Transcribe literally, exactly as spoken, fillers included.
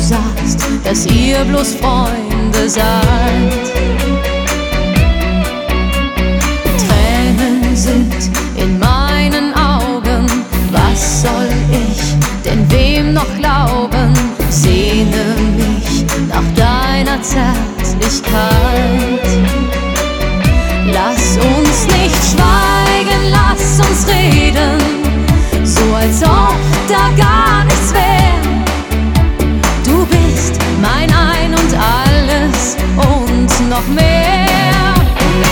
sagst, dass ihr bloß Freunde seid. Tränen sind in meinen Augen, was soll ich denn wem noch glauben? Sehne mich nach deiner Zärtlichkeit. Lass uns nicht schweigen, lass uns reden, so als ob da gar